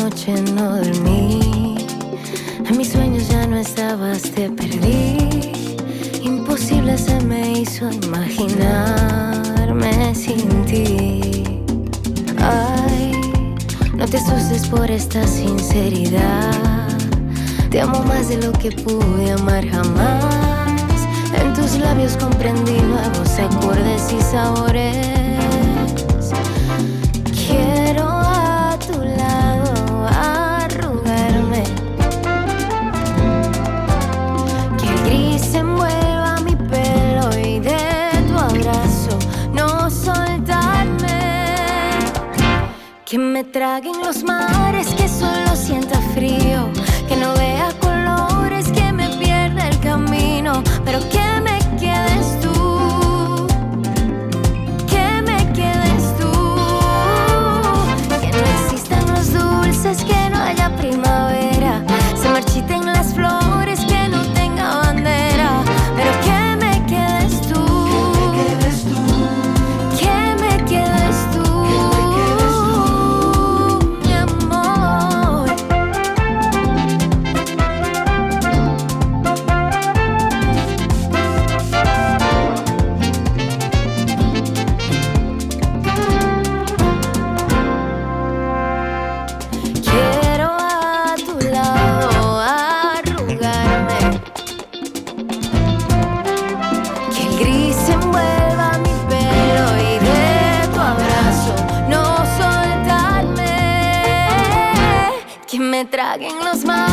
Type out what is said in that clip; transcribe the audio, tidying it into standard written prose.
noche no dormí. En mis sueños ya no estabas, te perdí. Imposible se me hizo imaginarme sin ti. Ay, no te asustes por esta sinceridad. Te amo más de lo que pude amar jamás. En tus labios comprendí nuevos acordes y sabores. Quiero a tu lado arrugarme, que el gris envuelva mi pelo y de tu abrazo no soltarme. Que me traguen los mares, que solo sienta frío, que no vea colores, que me pierda el camino, pero que me quedes tú. Que no haya primavera, se marchiten las flores, que no tenga bandera, pero que me quedes tú, que me quedes tú, mi amor. Quiero a tu lado arrugarme, que el gris envuelva mi pelo y de tu abrazo no soltarme. Que me traguen los mares.